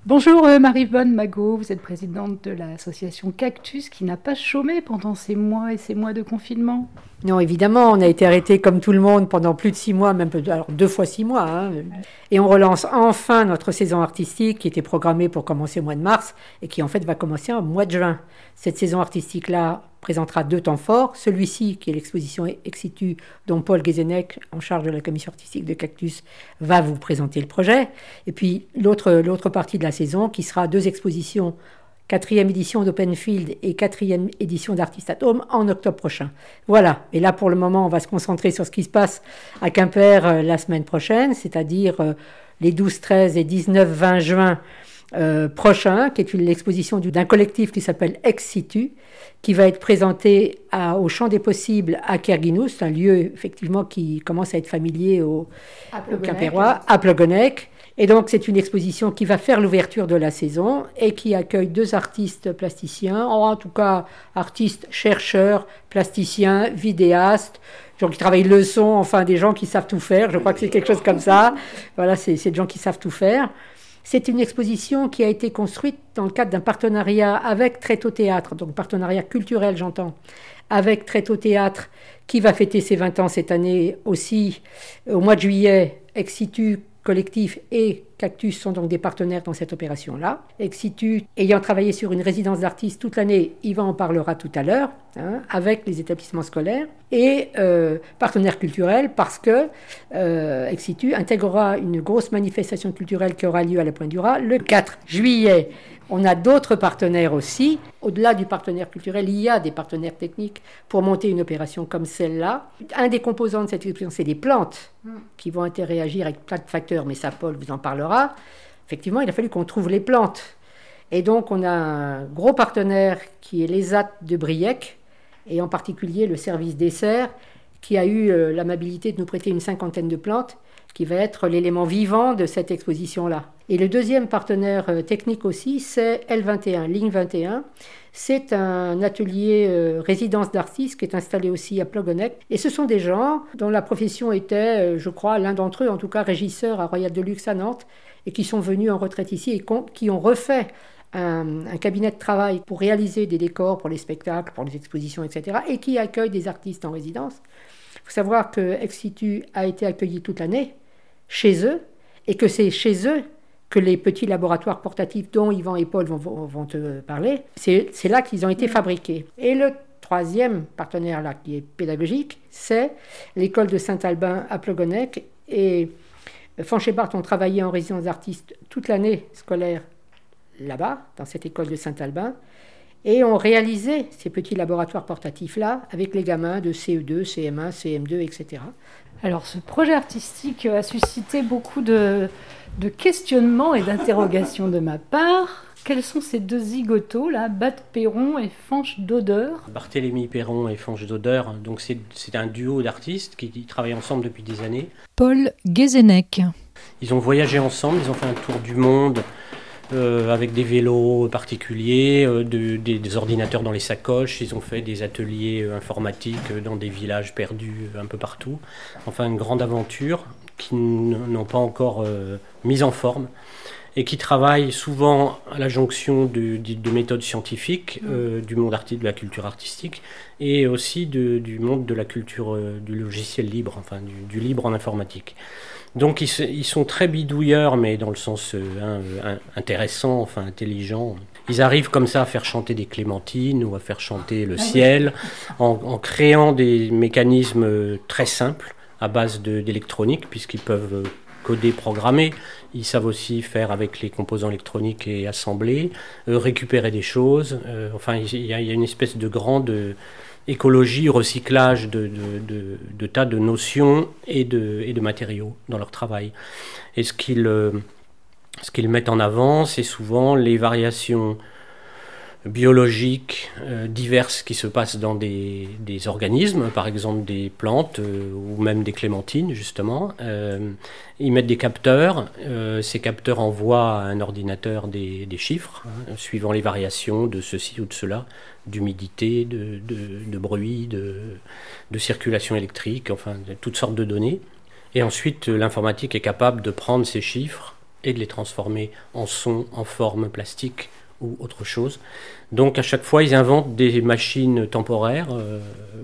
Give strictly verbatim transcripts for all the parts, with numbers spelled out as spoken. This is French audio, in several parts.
Bonjour euh, Marie-Vonne Magot, vous êtes présidente de l'association Cactus qui n'a pas chômé pendant ces mois et ces mois de confinement. Non, évidemment, on a été arrêté comme tout le monde pendant plus de six mois, même alors deux fois six mois. Hein. Et on relance enfin notre saison artistique qui était programmée pour commencer au mois de mars et qui en fait va commencer au mois de juin. Cette saison artistique-là présentera deux temps forts. Celui-ci, qui est l'exposition Ex situ, dont Paul Guézenec, en charge de la commission artistique de Cactus, va vous présenter le projet. Et puis l'autre, l'autre partie de la saison qui sera deux expositions, quatrième édition d'Openfield et quatrième édition d'Artist at Home en octobre prochain. Voilà. Et là, pour le moment, on va se concentrer sur ce qui se passe à Quimper euh, la semaine prochaine, c'est-à-dire euh, les douze, treize et dix-neuf, vingt juin euh, prochains, qui est une exposition d'un collectif qui s'appelle Ex situ, qui va être présenté à, au Champ des Possibles à Kerguinou. C'est un lieu, effectivement, qui commence à être familier aux, aux Quimpérois, à Plogonec. Et donc, c'est une exposition qui va faire l'ouverture de la saison et qui accueille deux artistes plasticiens, en tout cas artistes, chercheurs, plasticiens, vidéastes, gens qui travaillent le son, enfin des gens qui savent tout faire. Je crois que c'est quelque chose comme ça. Voilà, c'est, c'est des gens qui savent tout faire. C'est une exposition qui a été construite dans le cadre d'un partenariat avec Tréteau Théâtre, donc partenariat culturel, j'entends, avec Tréteau Théâtre, qui va fêter ses vingt ans cette année aussi, au mois de juillet, Ex situ, Collectif et Cactus sont donc des partenaires dans cette opération-là. Ex situ, ayant travaillé sur une résidence d'artistes toute l'année, Yvan en parlera tout à l'heure, hein, avec les établissements scolaires, et euh, partenaire culturel parce que euh, Ex situ intégrera une grosse manifestation culturelle qui aura lieu à la Pointe du Raz le quatre juillet. On a d'autres partenaires aussi. Au-delà du partenaire culturel, il y a des partenaires techniques pour monter une opération comme celle-là. Un des composants de cette exposition, c'est des plantes qui vont interagir avec plein de facteurs, mais ça, Paul vous en parlera. Effectivement, il a fallu qu'on trouve les plantes. Et donc, on a un gros partenaire qui est l'E S A T de Briec, et en particulier le service dessert, qui a eu euh, l'amabilité de nous prêter une cinquantaine de plantes, qui va être l'élément vivant de cette exposition-là. Et le deuxième partenaire euh, technique aussi, c'est L vingt et un, Ligne vingt et un. C'est un atelier euh, résidence d'artistes qui est installé aussi à Plogonec. Et ce sont des gens dont la profession était, euh, je crois, l'un d'entre eux, en tout cas régisseur à Royal Deluxe à Nantes, et qui sont venus en retraite ici et qui ont refait un, un cabinet de travail pour réaliser des décors pour les spectacles, pour les expositions, et cetera, et qui accueillent des artistes en résidence. Il faut savoir que Ex situ a été accueilli toute l'année chez eux, et que c'est chez eux que les petits laboratoires portatifs dont Yvan et Paul vont, vont, vont te parler, c'est, c'est là qu'ils ont été fabriqués. Et le troisième partenaire là, qui est pédagogique, c'est l'école de Saint-Albin à Plogonec. Et Fanch et Barthes ont travaillé en résidence d'artistes toute l'année scolaire là-bas, dans cette école de Saint-Albin, et ont réalisé ces petits laboratoires portatifs-là avec les gamins de C E deux, C M un, C M deux, et cetera. Alors ce projet artistique a suscité beaucoup de, de questionnements et d'interrogations de ma part. Quels sont ces deux zigotos là, Bat Perron et Fanch Dodeur? Barthélemy Perron et Fanch Dodeur, donc c'est, c'est un duo d'artistes qui, qui travaillent ensemble depuis des années. Paul Guézenec. Ils ont voyagé ensemble, ils ont fait un tour du monde euh, avec des vélos particuliers, euh, de, des, des ordinateurs dans les sacoches. Ils ont fait des ateliers euh, informatiques dans des villages perdus euh, un peu partout. Enfin, une grande aventure qui n- n'ont pas encore euh, mise en forme, et qui travaillent souvent à la jonction de, de, de méthodes scientifiques, euh, du monde artistique, de la culture artistique, et aussi de, du monde de la culture euh, du logiciel libre, enfin du, du libre en informatique. Donc ils, ils sont très bidouilleurs, mais dans le sens euh, hein, intéressant, enfin intelligent. Ils arrivent comme ça à faire chanter des clémentines ou à faire chanter le ciel, en, en créant des mécanismes très simples à base de, d'électronique, puisqu'ils peuvent coder, programmer. Ils savent aussi faire avec les composants électroniques et assembler, euh, récupérer des choses. Euh, enfin, il y, a, il y a une espèce de grande euh, écologie, recyclage de, de, de, de tas de notions et de, et de matériaux dans leur travail. Et ce qu'ils, euh, ce qu'ils mettent en avant, c'est souvent les variations biologiques euh, diverses qui se passent dans des, des organismes, par exemple des plantes euh, ou même des clémentines justement. Euh, ils mettent des capteurs, euh, ces capteurs envoient à un ordinateur des, des chiffres, hein, suivant les variations de ceci ou de cela, d'humidité, de, de, de bruit, de, de circulation électrique, enfin de toutes sortes de données. Et ensuite l'informatique est capable de prendre ces chiffres et de les transformer en son, en forme plastique ou autre chose. Donc à chaque fois, ils inventent des machines temporaires euh,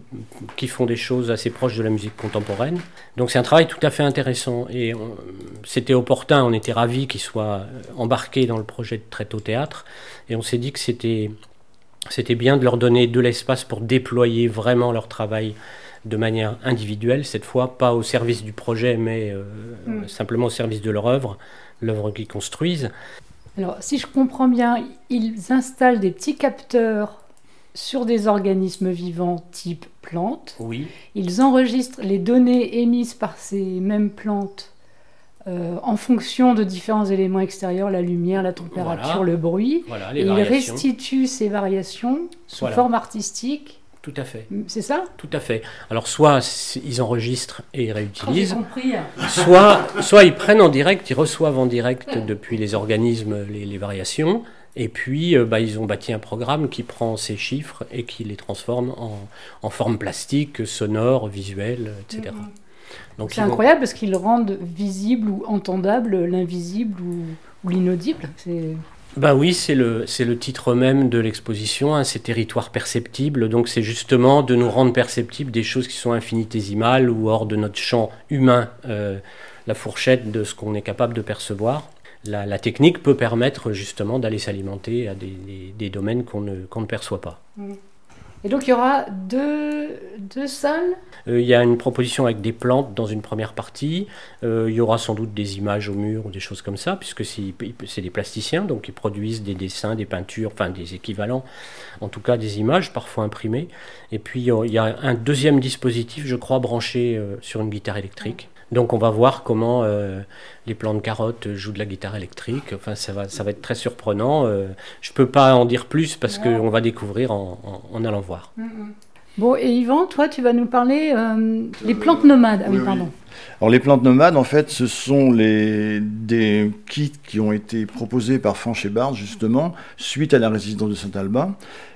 qui font des choses assez proches de la musique contemporaine. Donc c'est un travail tout à fait intéressant et on, c'était opportun, on était ravis qu'ils soient embarqués dans le projet de Tréteau Théâtre et on s'est dit que c'était, c'était bien de leur donner de l'espace pour déployer vraiment leur travail de manière individuelle, cette fois pas au service du projet mais euh, mmh. simplement au service de leur œuvre, l'œuvre qu'ils construisent. Alors, si je comprends bien, ils installent des petits capteurs sur des organismes vivants type plantes. Oui. Ils enregistrent les données émises par ces mêmes plantes euh, en fonction de différents éléments extérieurs, la lumière, la température, voilà. le bruit. Voilà, les et variations. Ils restituent ces variations sous voilà. forme artistique. Tout à fait. C'est ça ? Tout à fait. Alors, soit ils enregistrent et ils réutilisent, oh, j'ai compris. soit, soit ils prennent en direct, ils reçoivent en direct depuis les organismes les, les variations, et puis euh, bah, ils ont bâti un programme qui prend ces chiffres et qui les transforme en, en forme plastique, sonore, visuelle, et cetera. Mm-hmm. Donc, c'est incroyable vont... parce qu'ils rendent visible ou entendable l'invisible ou, ou l'inaudible. C'est... Ben oui, c'est le, c'est le titre même de l'exposition, hein, c'est territoire perceptible, donc c'est justement de nous rendre perceptibles des choses qui sont infinitésimales ou hors de notre champ humain, euh, la fourchette de ce qu'on est capable de percevoir. La, la technique peut permettre justement d'aller s'alimenter à des, des, des domaines qu'on ne, qu'on ne perçoit pas. Mmh. Et donc il y aura deux, deux salles ? euh, Il y a une proposition avec des plantes dans une première partie. Euh, il y aura sans doute des images au mur ou des choses comme ça, puisque c'est, c'est des plasticiens, donc ils produisent des dessins, des peintures, enfin des équivalents, en tout cas des images, parfois imprimées. Et puis il y a un deuxième dispositif, je crois, branché euh, sur une guitare électrique. Donc on va voir comment euh, les plants de carottes jouent de la guitare électrique. Enfin, ça va, ça va être très surprenant. Euh, je ne peux pas en dire plus parce ouais. qu'on va découvrir en, en, en allant voir. Mm-hmm. Bon, et Yvan, toi, tu vas nous parler euh, des plantes nomades. Ah oui, oui, pardon. Oui. Alors les plantes nomades, en fait, ce sont les, des kits qui ont été proposés par Fanch et Bard, justement, suite à la résidence de Saint-Alban.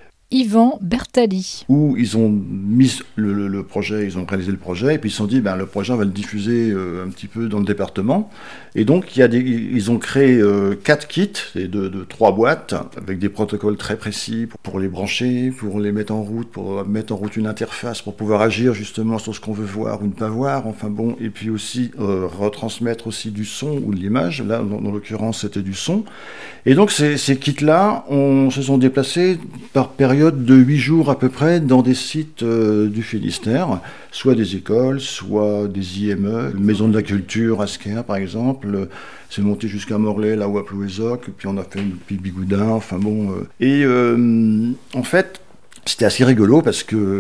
Yvan Bertali. Où ils ont mis le, le, le projet, ils ont réalisé le projet, et puis ils se sont dit, ben, le projet, on va le diffuser euh, un petit peu dans le département. Et donc, il y a des, ils ont créé euh, quatre kits, de, de trois boîtes, avec des protocoles très précis pour, pour les brancher, pour les mettre en route, pour mettre en route une interface, pour pouvoir agir justement sur ce qu'on veut voir ou ne pas voir, enfin bon, et puis aussi euh, retransmettre aussi du son ou de l'image. Là, dans, dans l'occurrence, c'était du son. Et donc, ces, ces kits-là, on se sont déplacés par période de huit jours à peu près dans des sites euh, du Finistère, soit des écoles, soit des I M E, Maison de la Culture, Asquerre par exemple, c'est monté jusqu'à Morlaix, là où à Plouézoc, puis on a fait depuis Bigoudin, enfin bon. Euh, et euh, en fait, c'était assez rigolo parce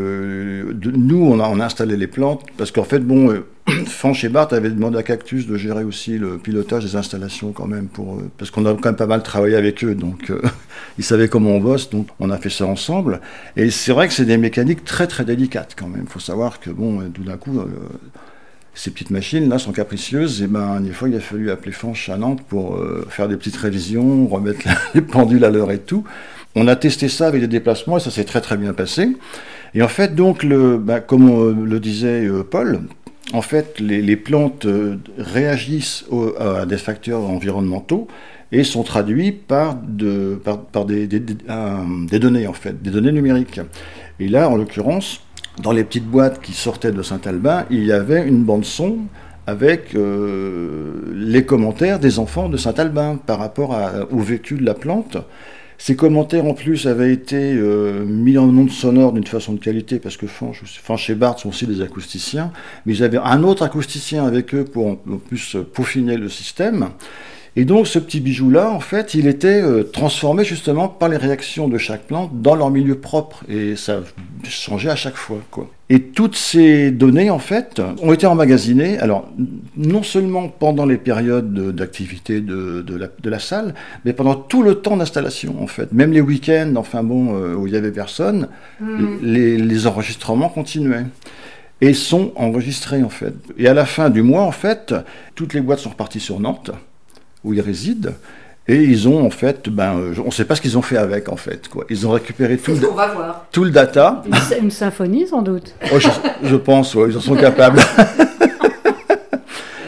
que de, nous, on a, on a installé les plantes, parce qu'en fait, bon, euh, Fanch et Bard avaient demandé à Cactus de gérer aussi le pilotage des installations quand même, pour, euh, parce qu'on a quand même pas mal travaillé avec eux, donc euh, ils savaient comment on bosse, donc on a fait ça ensemble. Et c'est vrai que c'est des mécaniques très très délicates quand même. Il faut savoir que, bon, tout d'un coup, euh, ces petites machines-là sont capricieuses, et ben, des fois, il a fallu appeler Fanch à Nantes pour euh, faire des petites révisions, remettre les pendules à l'heure et tout. On a testé ça avec des déplacements et ça s'est très très bien passé. Et en fait, donc, le, bah, comme on, le disait euh, Paul, en fait, les, les plantes euh, réagissent au, à des facteurs environnementaux et sont traduits par, de, par, par des, des, des, euh, des données, en fait, des données numériques. Et là, en l'occurrence, dans les petites boîtes qui sortaient de Saint-Alban, il y avait une bande-son avec euh, les commentaires des enfants de Saint-Alban par rapport à, au vécu de la plante. Ces commentaires, en plus, avaient été euh, mis en ondes sonores d'une façon de qualité, parce que Fanch, Fanch et Bard sont aussi des acousticiens, mais ils avaient un autre acousticien avec eux pour en plus peaufiner le système. Et donc, ce petit bijou-là, en fait, il était euh, transformé justement par les réactions de chaque plante dans leur milieu propre, et ça changeait à chaque fois, quoi. Et toutes ces données, en fait, ont été emmagasinées, alors, non seulement pendant les périodes de, d'activité de, de, la, de la salle, mais pendant tout le temps d'installation, en fait. Même les week-ends, enfin bon, euh, où il n'y avait personne, mmh. les, les enregistrements continuaient. Et sont enregistrés, en fait. Et à la fin du mois, en fait, toutes les boîtes sont reparties sur Nantes, où ils résident, et ils ont en fait, ben, on ne sait pas ce qu'ils ont fait avec en fait, quoi. Ils ont récupéré tout, le, tout le data. Une, une symphonie sans doute. Oh, je, je pense, ouais, ils en sont capables.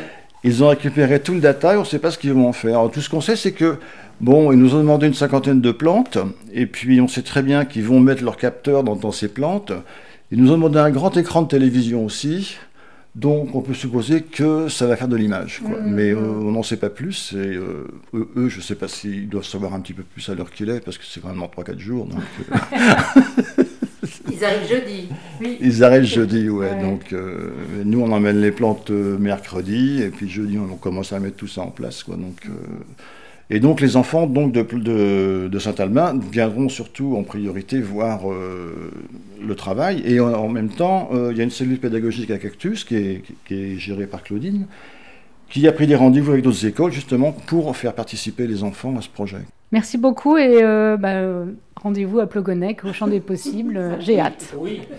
Ils ont récupéré tout le data et on ne sait pas ce qu'ils vont en faire. Alors, tout ce qu'on sait, c'est que, bon, ils nous ont demandé une cinquantaine de plantes, et puis on sait très bien qu'ils vont mettre leurs capteurs dans, dans ces plantes. Ils nous ont demandé un grand écran de télévision aussi, donc on peut supposer que ça va faire de l'image, quoi. Mmh. Mais euh, on n'en sait pas plus, et euh, eux, eux, je ne sais pas s'ils doivent savoir un petit peu plus à l'heure qu'il est, parce que c'est quand même dans trois quatre jours. Donc, euh... Ils arrivent jeudi. Oui. Ils arrivent jeudi, ouais. ouais. Donc, euh, nous, on emmène les plantes mercredi, et puis jeudi, on commence à mettre tout ça en place, quoi. Donc, euh, et donc, les enfants donc, de, de, de Saint-Albin viendront surtout en priorité voir euh, le travail. Et en, en même temps, euh, il y a une cellule pédagogique à Cactus qui est, qui est gérée par Claudine, qui a pris des rendez-vous avec d'autres écoles, justement, pour faire participer les enfants à ce projet. Merci beaucoup et euh, bah, rendez-vous à Plogonec, au Champ des Possibles. J'ai hâte. Oui.